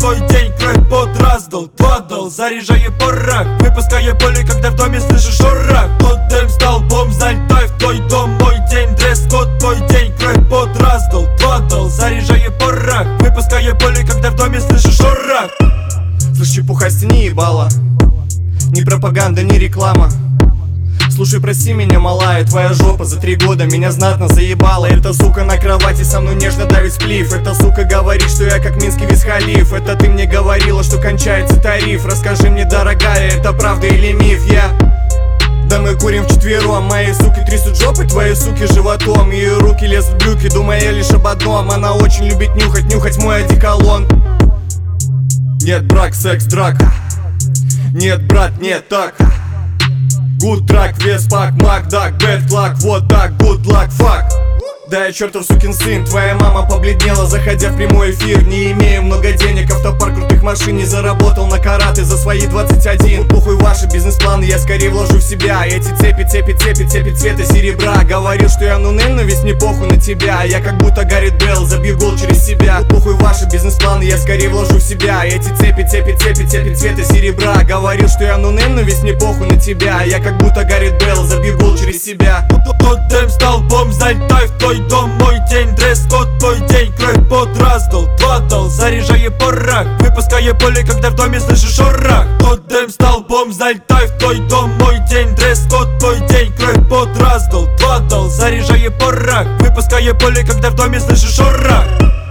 твой день, кровь под раздал, падал, заряжая порох, выпуская пули, когда в доме слышишь шорох. Тотем столбом залетай в твой дом, мой день, дресс-код твой день, кровь под раздал, падал, заряжая порох, выпуская пули, когда в доме слышишь шорох. Слышь, чепуха, стяни ебало, ни пропаганда, ни реклама. Слушай, прости меня, малая, твоя жопа за 3 года меня знатно заебала. Эта сука на кровати со мной нежно давит сплив. Эта сука говорит, что я как минский виз-халиф. Это ты мне говорила, что кончается тариф. Расскажи мне, дорогая, это правда или миф? Да мы курим вчетвером, мои суки трясут жопой, твои суки животом. Ее руки лезут в брюки, думая лишь об одном. Она очень любит нюхать мой одеколон. Нет, брак, секс, драка. Нет, брат, нет, так. Good track, веспак, макдак, bad luck, вот так, good luck, fuck. Да я чертов сукин сын, твоя мама побледнела, заходя в прямой эфир. Не имею много денег, автопарк крутых машин, не заработал на караты за свои 21. Похуй ваши бизнес-планы, я скорее вложу в себя. Эти цепи цвета серебра. Говорил, что я нунель, но весь мне похуй на тебя. Я как будто Гаррит Белл, забью гол через себя. Похуй ваши бизнес-планы, я скорее вложу в себя. Эти цепи цвета серебра. Говорил, что я нунель, но весь мне похуй на тебя. Я как будто Гаррит Белл, забью гол через себя. Тотем столбом залетай в твой дом, мой день, дресс-код твой день, кровь под раздал, падал, заряжая порох, выпуская пули, когда в доме слышишь шорох. Тотем столбом залетай в твой дом, мой день, дресс-код твой день, кровь под раздал, падал, заряжая порох, выпуская пули, когда в доме слышишь шорох.